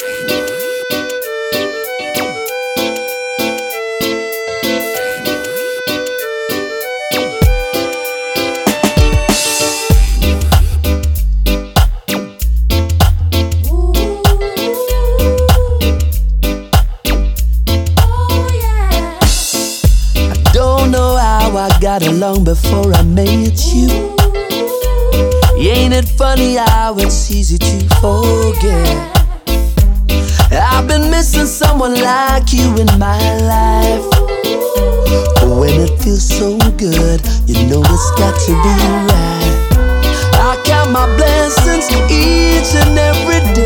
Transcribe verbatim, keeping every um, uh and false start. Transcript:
I got along before I met you. Ain't it funny how it's easy to forget? I've been missing someone like you in my life. When it feels so good, you know it's got to be right. I count my blessings each and every day.